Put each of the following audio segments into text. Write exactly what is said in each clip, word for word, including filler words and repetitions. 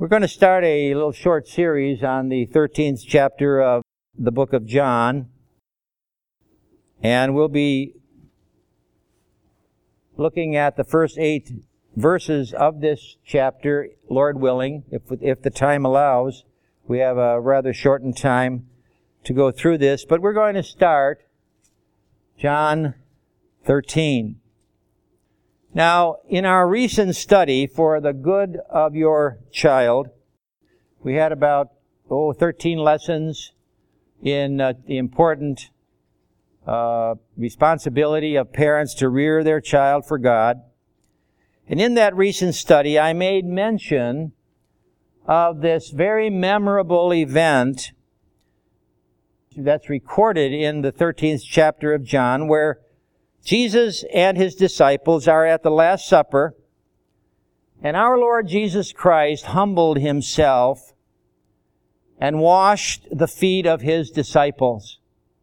We're going to start a little short series on the thirteenth chapter of the book of John. And we'll be looking at the first eight verses of this chapter, Lord willing, if, if the time allows. We have a rather shortened time to go through this, but we're going to start John thirteen. Now, in our recent study for the good of your child, we had about, oh, thirteen lessons in uh, the important uh, responsibility of parents to rear their child for God. And in that recent study, I made mention of this very memorable event that's recorded in the thirteenth chapter of John, where Jesus and his disciples are at the Last Supper, and our Lord Jesus Christ humbled himself and washed the feet of his disciples.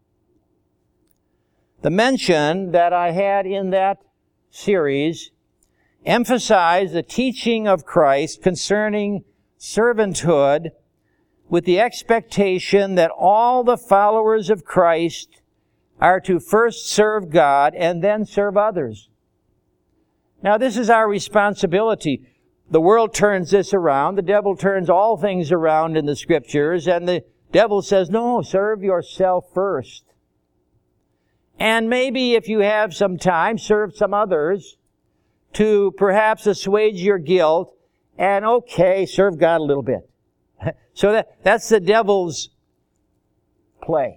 The mention that I had in that series emphasized the teaching of Christ concerning servanthood, with the expectation that all the followers of Christ are to first serve God and then serve others. Now, this is our responsibility. The world turns this around. The devil turns all things around in the Scriptures, and the devil says, no, serve yourself first. And maybe if you have some time, serve some others to perhaps assuage your guilt, and okay, serve God a little bit. So that, that's the devil's play.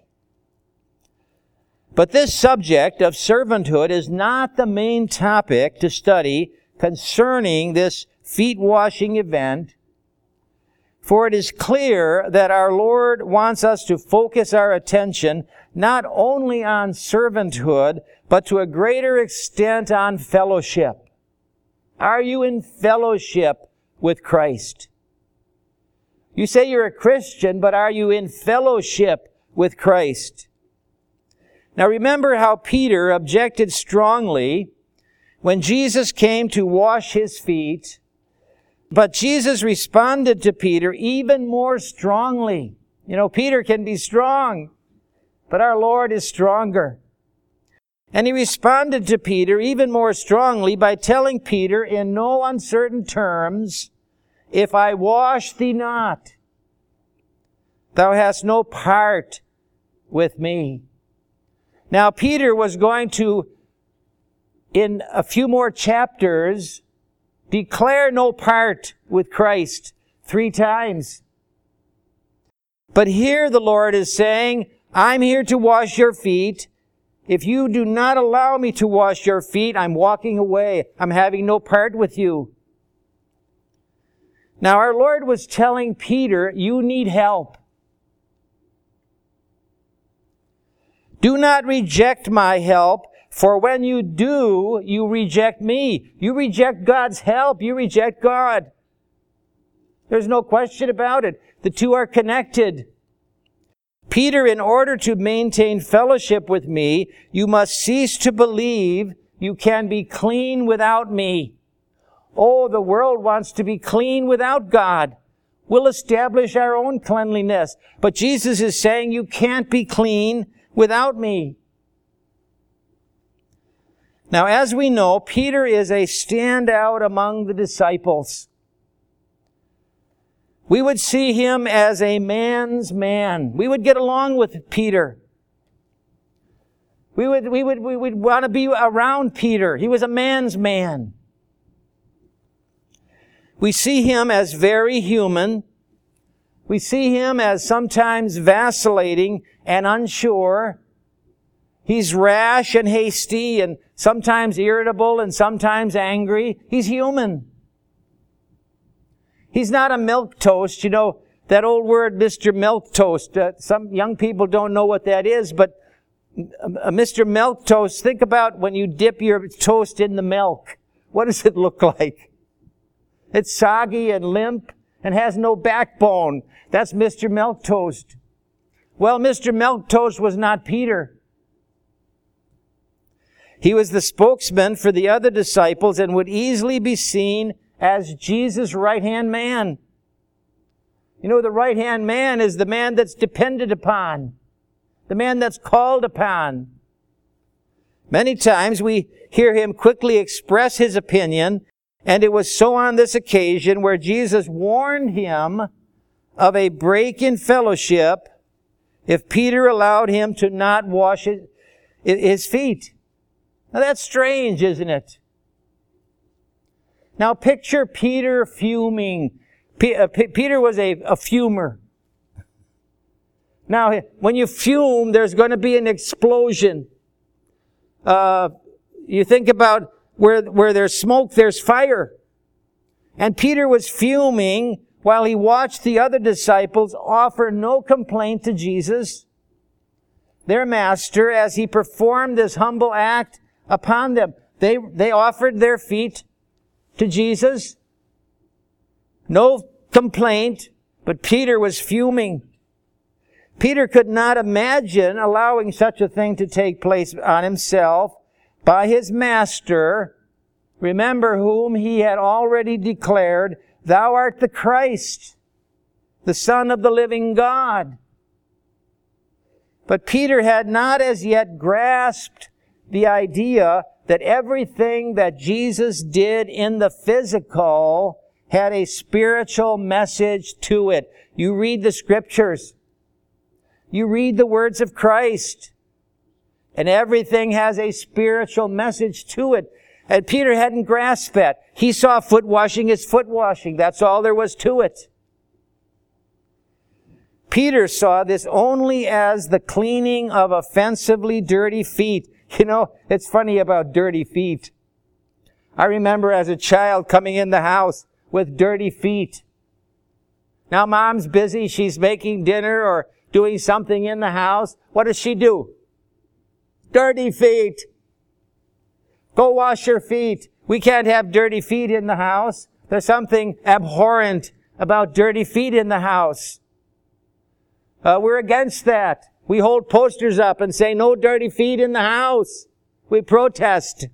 But this subject of servanthood is not the main topic to study concerning this feet-washing event, for it is clear that our Lord wants us to focus our attention not only on servanthood, but to a greater extent on fellowship. Are you in fellowship with Christ? You say you're a Christian, but are you in fellowship with Christ? Now remember how Peter objected strongly when Jesus came to wash his feet, but Jesus responded to Peter even more strongly. You know, Peter can be strong, but our Lord is stronger. And he responded to Peter even more strongly by telling Peter in no uncertain terms, if I wash thee not, thou hast no part with me. Now, Peter was going to, in a few more chapters, declare no part with Christ three times. But here the Lord is saying, I'm here to wash your feet. If you do not allow me to wash your feet, I'm walking away. I'm having no part with you. Now, our Lord was telling Peter, you need help. Do not reject my help, for when you do, you reject me. You reject God's help. You reject God. There's no question about it. The two are connected. Peter, in order to maintain fellowship with me, you must cease to believe you can be clean without me. Oh, the world wants to be clean without God. We'll establish our own cleanliness. But Jesus is saying you can't be clean without me. Now, as we know, Peter is a standout among the disciples. We would see him as a man's man. We would get along with Peter. We would, we would, we would want to be around Peter. He was a man's man. We see him as very human. We see him as sometimes vacillating and unsure. He's rash and hasty and sometimes irritable and sometimes angry. He's human. He's not a milquetoast. You know, that old word, Mister Milquetoast. Uh, some young people don't know what that is, but uh, Mister Milquetoast, think about when you dip your toast in the milk. What does it look like? It's soggy and limp and has no backbone. That's Mister Milquetoast. Well, Mister Milquetoast was not Peter. He was the spokesman for the other disciples and would easily be seen as Jesus' right-hand man. You know, the right-hand man is the man that's depended upon, the man that's called upon. Many times we hear him quickly express his opinion, and it was so on this occasion where Jesus warned him of a break in fellowship if Peter allowed him to not wash his feet. Now that's strange, isn't it? Now picture Peter fuming. P- uh, P- Peter was a, a fumer. Now, when you fume, there's going to be an explosion. Uh, you think about where, where there's smoke, there's fire. And Peter was fuming while he watched the other disciples offer no complaint to Jesus, their master, as he performed this humble act upon them. They, they offered their feet to Jesus. No complaint, but Peter was fuming. Peter could not imagine allowing such a thing to take place on himself by his master, remember whom he had already declared, "Thou art the Christ, the Son of the living God." But Peter had not as yet grasped the idea that everything that Jesus did in the physical had a spiritual message to it. You read the Scriptures. You read the words of Christ. And everything has a spiritual message to it. And Peter hadn't grasped that. He saw foot washing as foot washing. That's all there was to it. Peter saw this only as the cleaning of offensively dirty feet. You know, it's funny about dirty feet. I remember as a child coming in the house with dirty feet. Now mom's busy. She's making dinner or doing something in the house. What does she do? Dirty feet. Go wash your feet. We can't have dirty feet in the house. There's something abhorrent about dirty feet in the house. Uh, we're against that. We hold posters up and say, "No dirty feet in the house." We protest.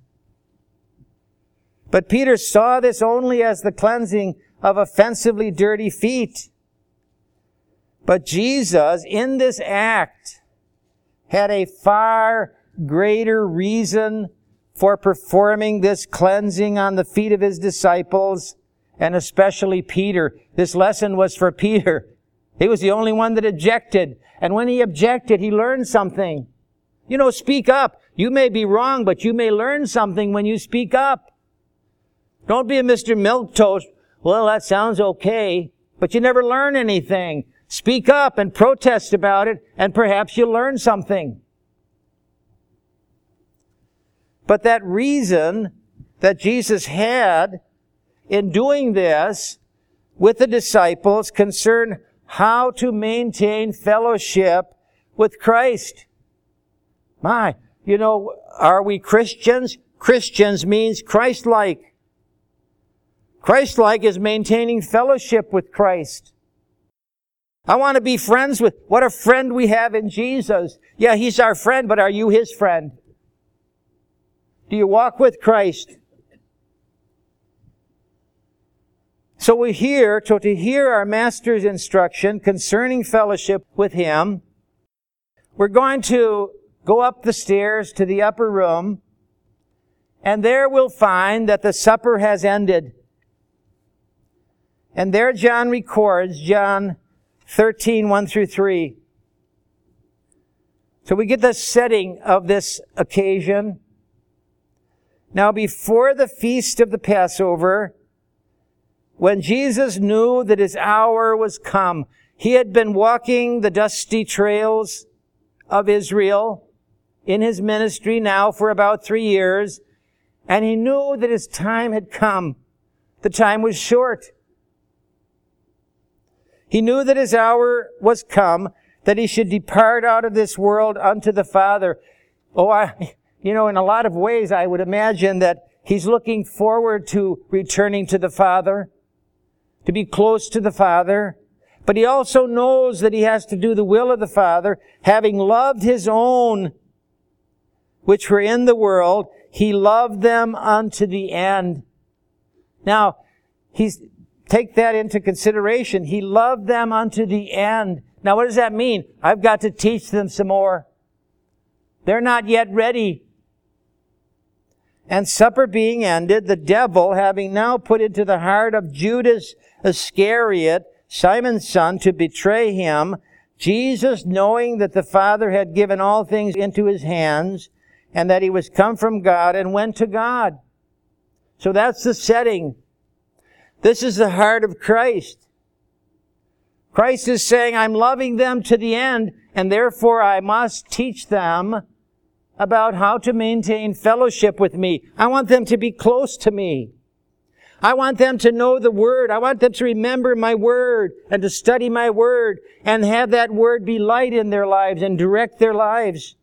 But Peter saw this only as the cleansing of offensively dirty feet. But Jesus, in this act, had a far greater reason for performing this cleansing on the feet of his disciples, and especially Peter. This lesson was for Peter. He was the only one that objected. And when he objected, he learned something. You know, speak up. You may be wrong, but you may learn something when you speak up. Don't be a Mister Milquetoast. Well, that sounds okay, but you never learn anything. Speak up and protest about it, and perhaps you'll learn something. But that reason that Jesus had in doing this with the disciples concerned how to maintain fellowship with Christ. My, you know, are we Christians? Christians means Christ-like. Christ-like is maintaining fellowship with Christ. I want to be friends with, what a friend we have in Jesus. Yeah, He's our friend, but are you His friend? Do you walk with Christ? So we hear, to, to hear our Master's instruction concerning fellowship with Him, we're going to go up the stairs to the upper room, and there we'll find that the supper has ended. And there John records, John thirteen, one through three. So we get the setting of this occasion. Now, before the feast of the Passover, when Jesus knew that His hour was come, He had been walking the dusty trails of Israel in His ministry now for about three years, and He knew that His time had come. The time was short. He knew that His hour was come, that He should depart out of this world unto the Father. Oh, I, you know, in a lot of ways, I would imagine that He's looking forward to returning to the Father, to be close to the Father. But He also knows that He has to do the will of the Father. Having loved His own, which were in the world, He loved them unto the end. Now, He's, take that into consideration. He loved them unto the end. Now, what does that mean? I've got to teach them some more. They're not yet ready. And supper being ended, the devil, having now put into the heart of Judas Iscariot, Simon's son, to betray him, Jesus, knowing that the Father had given all things into his hands, and that he was come from God, and went to God. So that's the setting. This is the heart of Christ. Christ is saying, I'm loving them to the end, and therefore I must teach them about how to maintain fellowship with me. I want them to be close to me. I want them to know the Word. I want them to remember my Word and to study my Word and have that Word be light in their lives and direct their lives.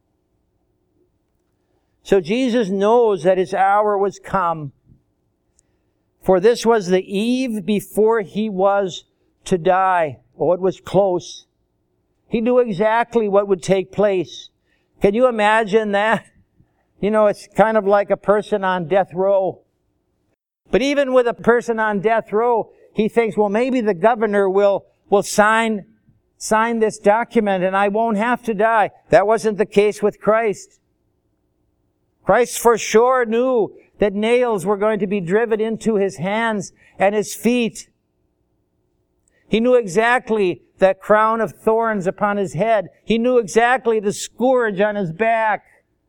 So Jesus knows that his hour was come. For this was the eve before he was to die. Oh, it was close. He knew exactly what would take place. Can you imagine that? You know, it's kind of like a person on death row. But even with a person on death row, he thinks, well, maybe the governor will, will sign, sign this document and I won't have to die. That wasn't the case with Christ. Christ for sure knew that nails were going to be driven into his hands and his feet. He knew exactly that crown of thorns upon his head. He knew exactly the scourge on his back.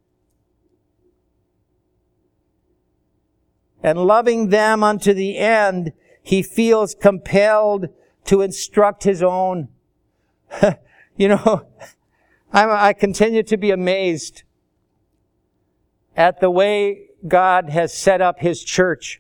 And loving them unto the end, he feels compelled to instruct his own. You know, I, I continue to be amazed at the way God has set up his church.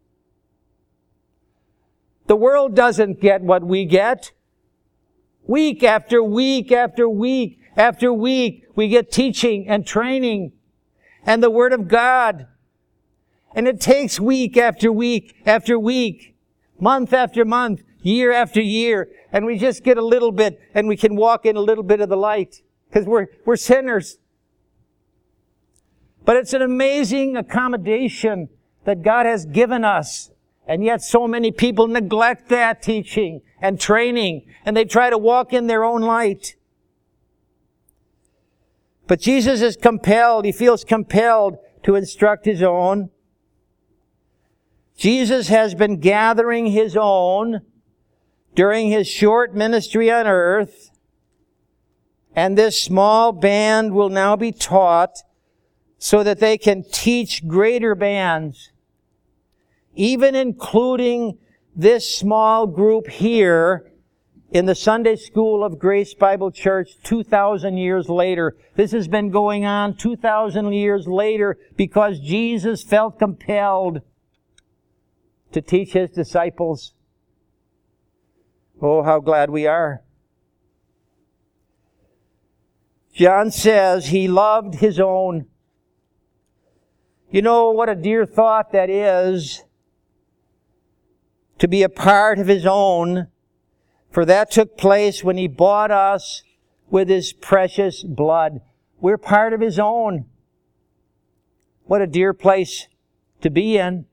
The world doesn't get what we get. Week after week after week after week, we get teaching and training and the Word of God. And it takes week after week after week, month after month, year after year, and we just get a little bit and we can walk in a little bit of the light because we're, we're sinners. But it's an amazing accommodation that God has given us. And yet so many people neglect that teaching and training, and they try to walk in their own light. But Jesus is compelled, he feels compelled to instruct his own. Jesus has been gathering his own during his short ministry on earth, and this small band will now be taught so that they can teach greater bands, even including this small group here in the Sunday School of Grace Bible Church two thousand years later. This has been going on two thousand years later because Jesus felt compelled to teach his disciples. Oh, how glad we are. John says he loved his own. You know what a dear thought that is, to be a part of his own, for that took place when he bought us with his precious blood. We're part of his own. What a dear place to be in.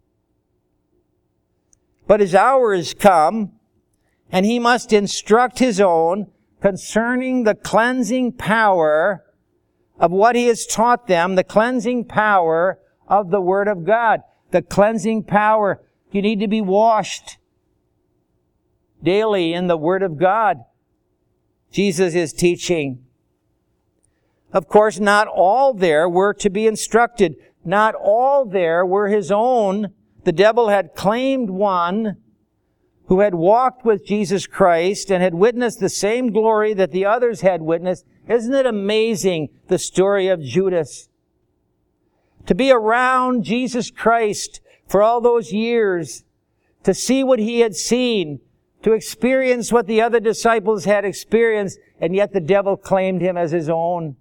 But his hour is come, and he must instruct his own concerning the cleansing power of what he has taught them, the cleansing power of the Word of God. The cleansing power. You need to be washed daily in the Word of God. Jesus is teaching. Of course, not all there were to be instructed. Not all there were his own. The devil had claimed one who had walked with Jesus Christ and had witnessed the same glory that the others had witnessed. Isn't it amazing, the story of Judas? To be around Jesus Christ for all those years, to see what he had seen, to experience what the other disciples had experienced, and yet the devil claimed him as his own.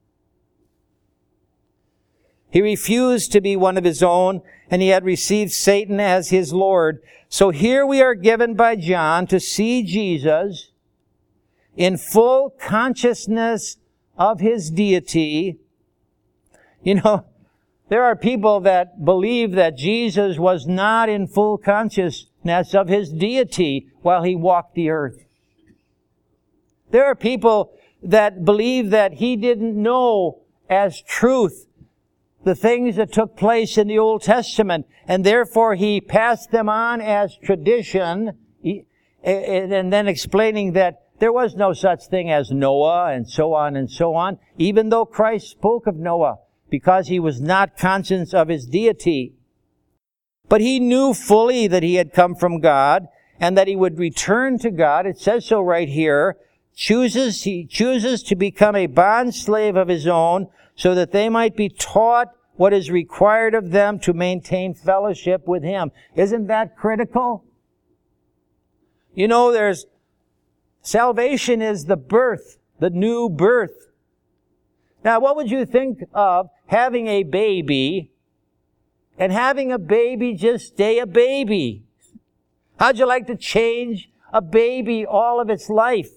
He refused to be one of his own, and he had received Satan as his Lord. So here we are given by John to see Jesus in full consciousness of his deity. You know, there are people that believe that Jesus was not in full conscious of His deity while He walked the earth. There are people that believe that He didn't know as truth the things that took place in the Old Testament, and therefore He passed them on as tradition, and then explaining that there was no such thing as Noah, and so on and so on, even though Christ spoke of Noah, because He was not conscious of His deity. But He knew fully that He had come from God, and that He would return to God. It says so right here. Chooses, He chooses to become a bondslave of His own, so that they might be taught what is required of them to maintain fellowship with Him. Isn't that critical? You know, there's salvation is the birth, the new birth. Now, what would you think of having a baby and having a baby just stay a baby? How'd you like to change a baby all of its life?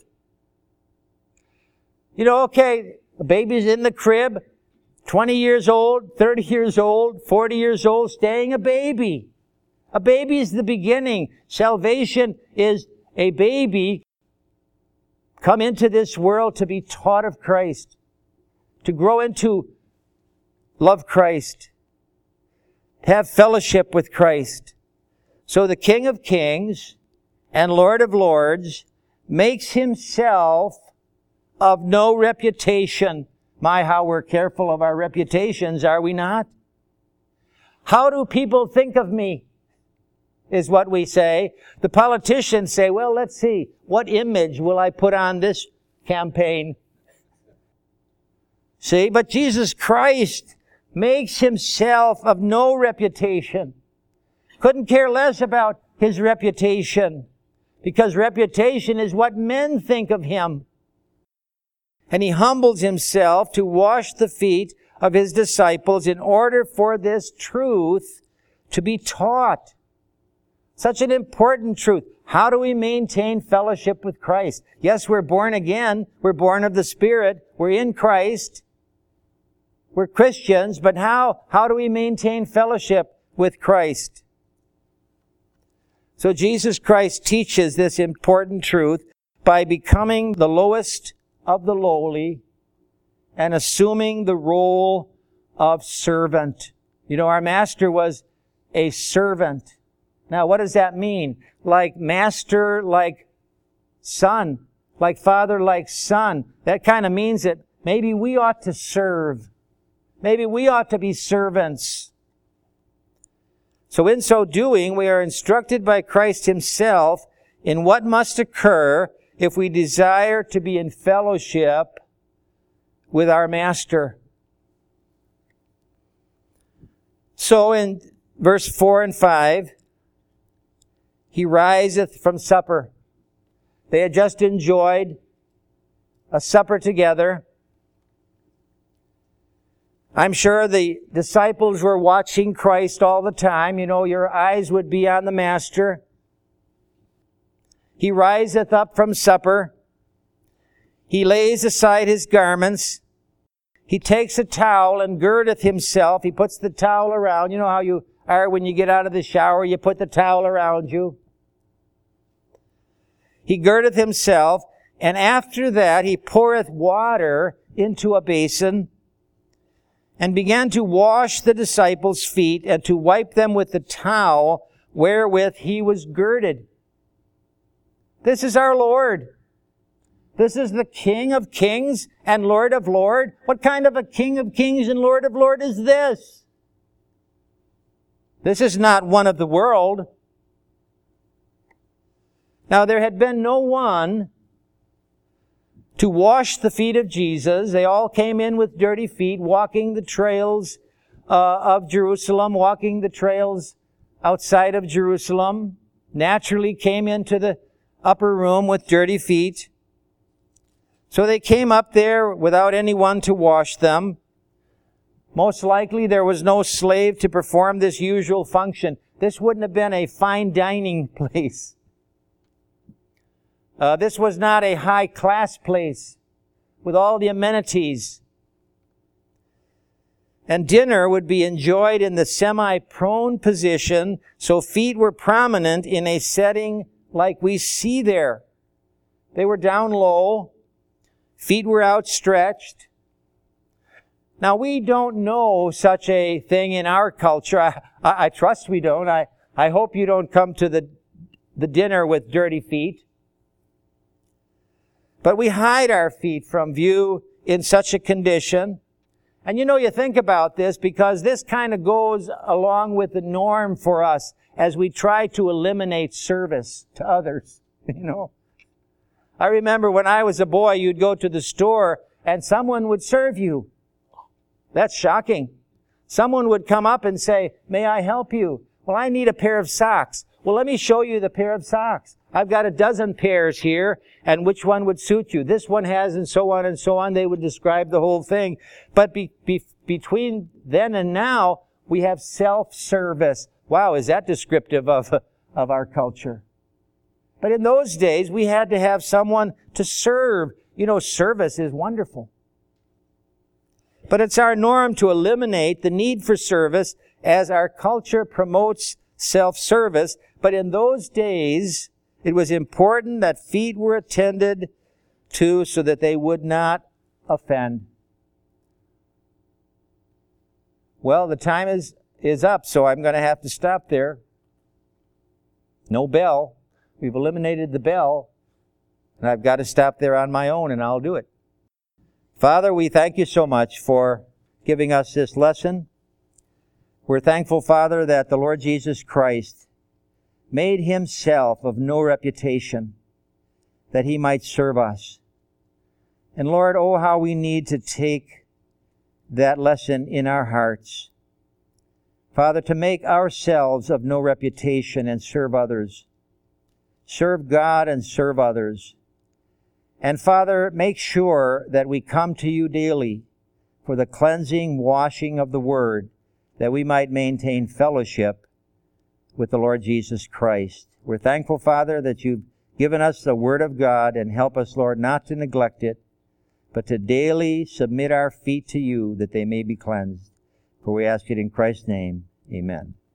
You know, okay, a baby's in the crib, twenty years old, thirty years old, forty years old, staying a baby. A baby is the beginning. Salvation is a baby come into this world to be taught of Christ, to grow into love Christ, have fellowship with Christ. So the King of Kings and Lord of Lords makes Himself of no reputation. My, how we're careful of our reputations, are we not? How do people think of me, is what we say. The politicians say, well, let's see, what image will I put on this campaign? See, but Jesus Christ makes Himself of no reputation. Couldn't care less about His reputation, because reputation is what men think of Him. And He humbles Himself to wash the feet of His disciples in order for this truth to be taught. Such an important truth. How do we maintain fellowship with Christ? Yes, we're born again. We're born of the Spirit. We're in Christ. We're Christians, but how, how do we maintain fellowship with Christ? So Jesus Christ teaches this important truth by becoming the lowest of the lowly and assuming the role of servant. You know, our Master was a servant. Now, what does that mean? Like master, like son, like father, like son. That kind of means that maybe we ought to serve. Maybe we ought to be servants. So in so doing, we are instructed by Christ Himself in what must occur if we desire to be in fellowship with our Master. So in verse four and five, He riseth from supper. They had just enjoyed a supper together. I'm sure the disciples were watching Christ all the time. You know, your eyes would be on the Master. He riseth up from supper. He lays aside His garments. He takes a towel and girdeth Himself. He puts the towel around. You know how you are when you get out of the shower, you put the towel around you. He girdeth Himself, and after that He poureth water into a basin, and began to wash the disciples' feet, and to wipe them with the towel wherewith He was girded. This is our Lord. This is the King of Kings and Lord of Lords. What kind of a King of Kings and Lord of Lords is this? This is not one of the world. Now, there had been no one to wash the feet of Jesus. They all came in with dirty feet, walking the trails uh, of Jerusalem, walking the trails outside of Jerusalem. Naturally came into the upper room with dirty feet. So they came up there without anyone to wash them. Most likely there was no slave to perform this usual function. This wouldn't have been a fine dining place. Uh, this was not a high-class place with all the amenities. And dinner would be enjoyed in the semi-prone position, so feet were prominent in a setting like we see there. They were down low, feet were outstretched. Now, we don't know such a thing in our culture. I, I, I trust we don't. I, I hope you don't come to the, the dinner with dirty feet. But we hide our feet from view in such a condition. And you know, you think about this because this kind of goes along with the norm for us as we try to eliminate service to others, you know. I remember when I was a boy, you'd go to the store and someone would serve you. That's shocking. Someone would come up and say, "May I help you?" "Well, I need a pair of socks." "Well, let me show you the pair of socks. I've got a dozen pairs here, and which one would suit you?" This one has, and so on and so on. They would describe the whole thing. But be, be, between then and now, we have self-service. Wow, is that descriptive of, of our culture? But in those days, we had to have someone to serve. You know, service is wonderful. But it's our norm to eliminate the need for service as our culture promotes self-service. But in those days, it was important that feet were attended to so that they would not offend. Well, the time is, is up, so I'm going to have to stop there. No bell. We've eliminated the bell, and I've got to stop there on my own, and I'll do it. Father, we thank you so much for giving us this lesson. We're thankful, Father, that the Lord Jesus Christ made himself of no reputation, that he might serve us. And Lord, oh, how we need to take that lesson in our hearts. Father, to make ourselves of no reputation and serve others. Serve God and serve others. And Father, make sure that we come to you daily for the cleansing, washing of the Word, that we might maintain fellowship with the Lord Jesus Christ. We're thankful, Father, that you've given us the Word of God, and help us, Lord, not to neglect it, but to daily submit our feet to you that they may be cleansed. For we ask it in Christ's name. Amen.